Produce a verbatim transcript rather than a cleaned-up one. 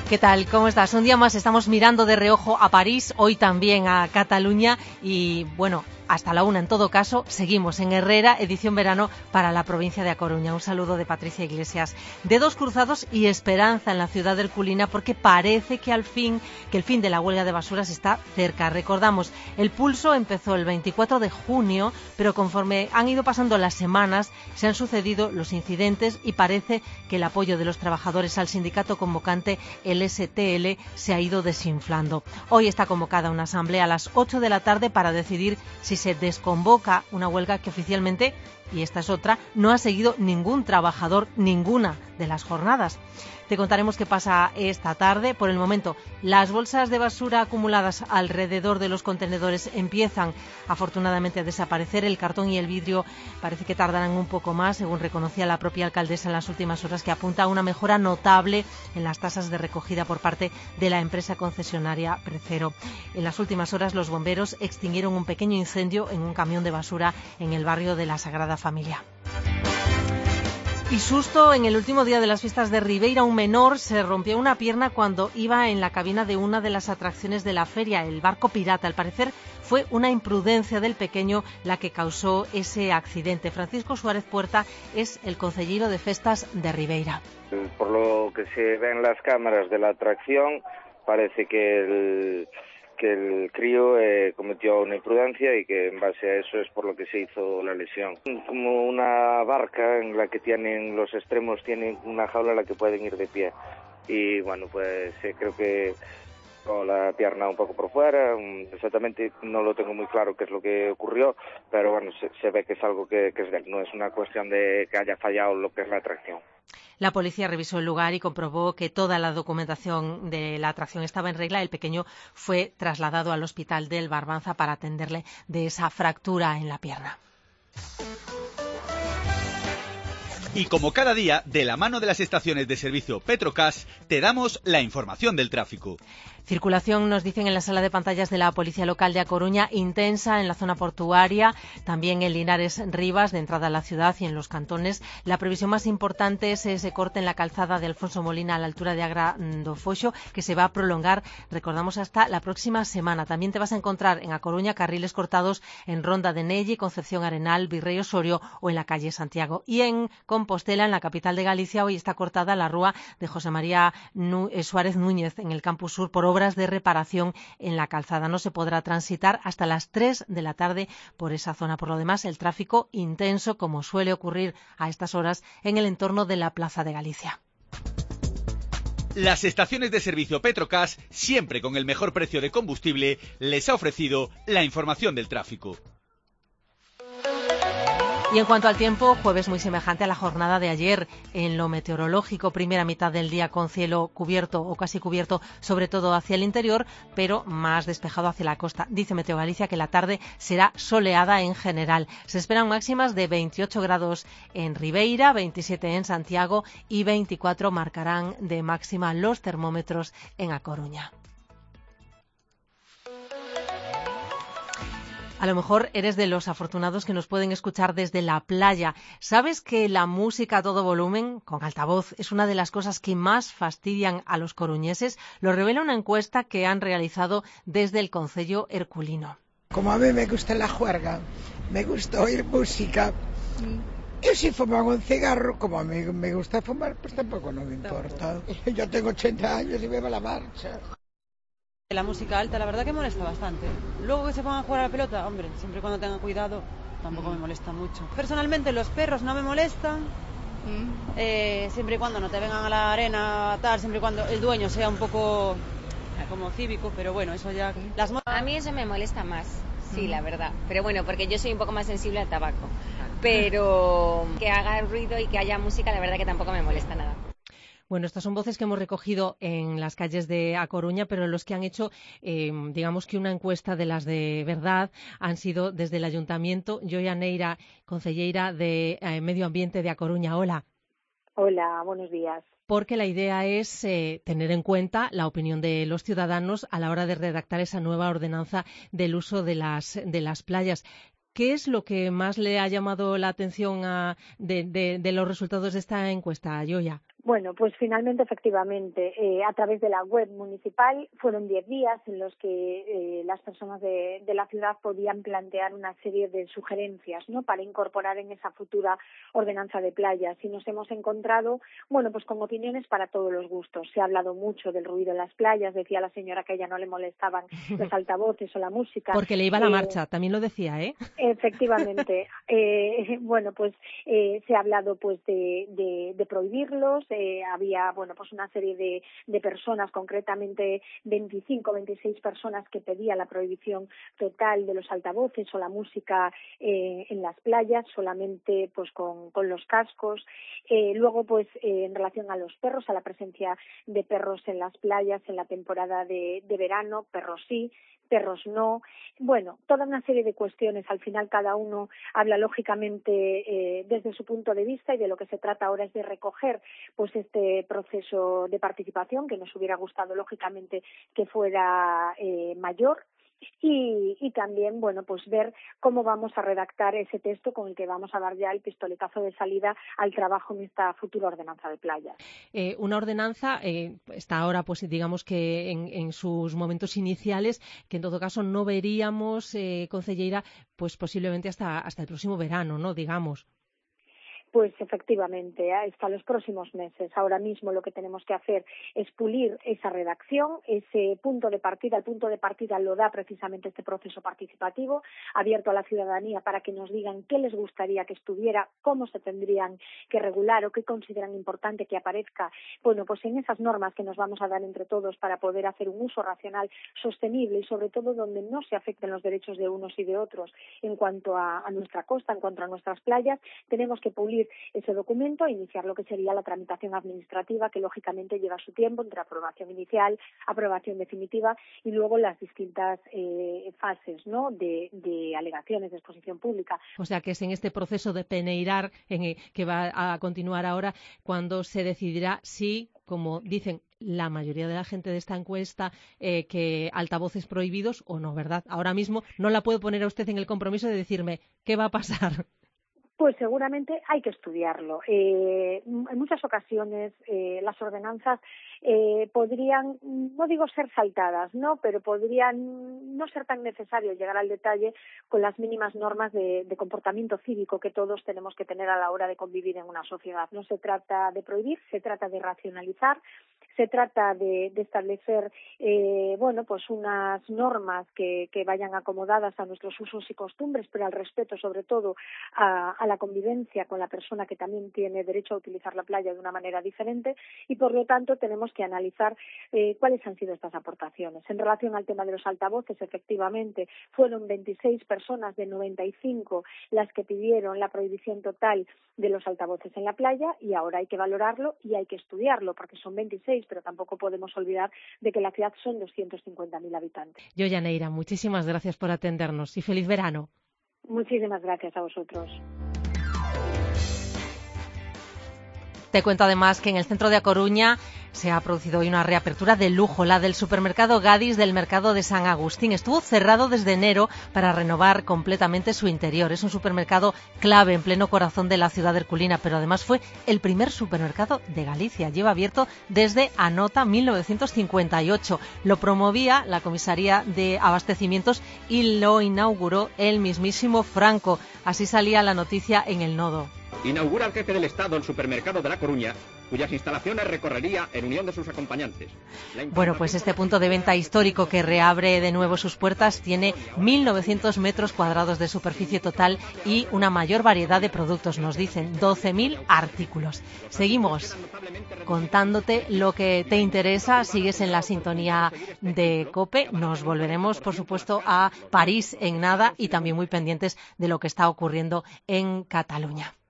¿Qué tal? ¿Cómo estás? Un día más estamos mirando de reojo a París, hoy también a Cataluña y, bueno, hasta la una en todo caso, seguimos en Herrera, edición verano para la provincia de A Coruña. Un saludo de Patricia Iglesias. Dedos cruzados y esperanza en la ciudad herculina porque parece que al fin, que el fin de la huelga de basuras está cerca. Recordamos, el pulso empezó el veinticuatro de junio, pero conforme han ido pasando las semanas, se han sucedido los incidentes y parece que el apoyo de los trabajadores al sindicato convocante, el S T L, se ha ido desinflando. Hoy está convocada una asamblea a las ocho de la tarde para decidir si se desconvoca una huelga que oficialmente, y esta es otra, no ha seguido ningún trabajador ninguna de las jornadas. Te contaremos qué pasa esta tarde. Por el momento, las bolsas de basura acumuladas alrededor de los contenedores empiezan afortunadamente a desaparecer. El cartón y el vidrio parece que tardarán un poco más, según reconocía la propia alcaldesa en las últimas horas, que apunta a una mejora notable en las tasas de recogida por parte de la empresa concesionaria Precero. En las últimas horas, los bomberos extinguieron un pequeño incendio en un camión de basura en el barrio de la Sagrada Familia. Y susto, en el último día de las fiestas de Ribeira, un menor se rompió una pierna cuando iba en la cabina de una de las atracciones de la feria, el barco pirata. Al parecer fue una imprudencia del pequeño la que causó ese accidente. Francisco Suárez Puerta es el concelleiro de festas de Ribeira. Por lo que se ve en las cámaras de la atracción, parece que el... que el crío eh, cometió una imprudencia y que en base a eso es por lo que se hizo la lesión. Como una barca en la que tienen los extremos, tienen una jaula en la que pueden ir de pie. Y bueno, pues eh, creo que con la pierna un poco por fuera, exactamente no lo tengo muy claro qué es lo que ocurrió, pero bueno, se, se ve que es algo que, que es de él, no es una cuestión de que haya fallado lo que es la atracción. La policía revisó el lugar y comprobó que toda la documentación de la atracción estaba en regla. El pequeño fue trasladado al hospital del Barbanza para atenderle de esa fractura en la pierna. Y como cada día, de la mano de las estaciones de servicio Petrocas, te damos la información del tráfico. Circulación, nos dicen en la sala de pantallas de la Policía Local de A Coruña, intensa en la zona portuaria, también en Linares Rivas, de entrada a la ciudad y en los cantones. La previsión más importante es ese corte en la calzada de Alfonso Molina a la altura de Agra do Foxo, que se va a prolongar, recordamos, hasta la próxima semana. También te vas a encontrar en A Coruña carriles cortados en Ronda de Nelle, Concepción Arenal, Virrey Osorio o en la calle Santiago. Y en Compostela, en la capital de Galicia, hoy está cortada la rúa de José María Nú- Suárez Núñez en el Campus Sur por obras de reparación en la calzada. No se podrá transitar hasta las tres de la tarde por esa zona. Por lo demás, el tráfico intenso, como suele ocurrir a estas horas en el entorno de la Plaza de Galicia. Las estaciones de servicio Petrocas, siempre con el mejor precio de combustible, les ha ofrecido la información del tráfico. Y en cuanto al tiempo, jueves muy semejante a la jornada de ayer. En lo meteorológico, primera mitad del día con cielo cubierto o casi cubierto, sobre todo hacia el interior, pero más despejado hacia la costa. Dice Meteo Galicia que la tarde será soleada en general. Se esperan máximas de veintiocho grados en Ribeira, veintisiete en Santiago y veinticuatro marcarán de máxima los termómetros en A Coruña. A lo mejor eres de los afortunados que nos pueden escuchar desde la playa. ¿Sabes que la música a todo volumen, con altavoz, es una de las cosas que más fastidian a los coruñeses? Lo revela una encuesta que han realizado desde el concello herculino. Como a mí me gusta la juerga, me gusta oír música. Yo si fumaba un cigarro, como a mí me gusta fumar, pues tampoco no me importa. Yo tengo ochenta años y me va la marcha. La música alta, la verdad que molesta bastante. Luego que se pongan a jugar a la pelota, hombre, siempre y cuando tengan cuidado, tampoco me molesta mucho. Personalmente los perros no me molestan, mm. eh, siempre y cuando no te vengan a la arena, tal, siempre y cuando el dueño sea un poco eh, como cívico, pero bueno, eso ya... Las mo- a mí eso me molesta más, sí, mm. la verdad. Pero bueno, porque yo soy un poco más sensible al tabaco. Pero que haga ruido y que haya música, la verdad que tampoco me molesta nada. Bueno, estas son voces que hemos recogido en las calles de A Coruña, pero los que han hecho, eh, digamos que una encuesta de las de verdad, han sido desde el Ayuntamiento. Joia Neira, concelleira de eh, Medio Ambiente de A Coruña. Hola. Hola, buenos días. Porque la idea es eh, tener en cuenta la opinión de los ciudadanos a la hora de redactar esa nueva ordenanza del uso de las, de las playas. ¿Qué es lo que más le ha llamado la atención a, de, de, de los resultados de esta encuesta, Joia? Bueno, pues finalmente, efectivamente, eh, a través de la web municipal fueron diez días en los que eh, las personas de, de la ciudad podían plantear una serie de sugerencias, ¿no?, para incorporar en esa futura ordenanza de playas. Y nos hemos encontrado, bueno, pues con opiniones para todos los gustos. Se ha hablado mucho del ruido en las playas, decía la señora que a ella no le molestaban los altavoces o la música. Porque le iba la eh, marcha, también lo decía, ¿eh? Efectivamente. eh, bueno, pues eh, se ha hablado pues de, de, de prohibirlos. Eh, había, bueno, pues una serie de, de personas, concretamente veinticinco, veintiséis personas que pedían la prohibición total de los altavoces o la música eh, en las playas, solamente pues con, con los cascos. Eh, luego, pues eh, en relación a los perros, a la presencia de perros en las playas en la temporada de, de verano, perros sí, perros no. Bueno, toda una serie de cuestiones. Al final cada uno habla lógicamente eh, desde su punto de vista, y de lo que se trata ahora es de recoger pues este proceso de participación, que nos hubiera gustado lógicamente que fuera eh, mayor. Y, y también, bueno, pues ver cómo vamos a redactar ese texto con el que vamos a dar ya el pistoletazo de salida al trabajo en esta futura ordenanza de playas. Eh, una ordenanza eh, está ahora, pues digamos que en, en sus momentos iniciales, que en todo caso no veríamos, eh, Concelleira, pues posiblemente hasta, hasta el próximo verano, ¿no?, digamos. Pues efectivamente, hasta los próximos meses. Ahora mismo lo que tenemos que hacer es pulir esa redacción, ese punto de partida. El punto de partida lo da precisamente este proceso participativo, abierto a la ciudadanía para que nos digan qué les gustaría que estuviera, cómo se tendrían que regular o qué consideran importante que aparezca, bueno, pues en esas normas que nos vamos a dar entre todos para poder hacer un uso racional, sostenible y sobre todo donde no se afecten los derechos de unos y de otros en cuanto a, a nuestra costa, en cuanto a nuestras playas. Tenemos que pulir ese documento e iniciar lo que sería la tramitación administrativa, que lógicamente lleva su tiempo entre aprobación inicial, aprobación definitiva y luego las distintas eh, fases, ¿no?, de, de alegaciones de exposición pública. O sea que es en este proceso de peneirar en el que va a continuar ahora cuando se decidirá si, como dicen la mayoría de la gente de esta encuesta, eh, que altavoces prohibidos o no, ¿verdad? Ahora mismo no la puedo poner a usted en el compromiso de decirme qué va a pasar. Pues seguramente hay que estudiarlo. Eh, en muchas ocasiones eh, las ordenanzas eh, podrían, no digo ser saltadas, no, pero podrían no ser tan necesario llegar al detalle con las mínimas normas de, de comportamiento cívico que todos tenemos que tener a la hora de convivir en una sociedad. No se trata de prohibir, se trata de racionalizar, se trata de, de establecer, eh, bueno, pues unas normas que, que vayan acomodadas a nuestros usos y costumbres, pero al respeto sobre todo a, a la convivencia con la persona que también tiene derecho a utilizar la playa de una manera diferente, y por lo tanto tenemos que analizar eh, cuáles han sido estas aportaciones. En relación al tema de los altavoces, efectivamente, fueron veintiséis personas de noventa y cinco las que pidieron la prohibición total de los altavoces en la playa, y ahora hay que valorarlo y hay que estudiarlo, porque son veintiséis, pero tampoco podemos olvidar de que la ciudad son doscientos cincuenta mil habitantes. Yo, Yaneira, muchísimas gracias por atendernos y feliz verano. Muchísimas gracias a vosotros. Te cuento además que en el centro de A Coruña se ha producido hoy una reapertura de lujo, la del supermercado Gadis del mercado de San Agustín. Estuvo cerrado desde enero para renovar completamente su interior. Es un supermercado clave en pleno corazón de la ciudad herculina, pero además fue el primer supermercado de Galicia. Lleva abierto desde Anota mil novecientos cincuenta y ocho. Lo promovía la Comisaría de Abastecimientos y lo inauguró el mismísimo Franco. Así salía la noticia en El Nodo. Inaugura el jefe del Estado el supermercado de La Coruña, cuyas instalaciones recorrería en unión de sus acompañantes. Bueno, pues este punto de venta histórico que reabre de nuevo sus puertas tiene mil novecientos metros cuadrados de superficie total y una mayor variedad de productos, nos dicen, doce mil artículos. Seguimos contándote lo que te interesa, sigues en la sintonía de COPE, nos volveremos, por supuesto, a París en nada y también muy pendientes de lo que está ocurriendo en Cataluña.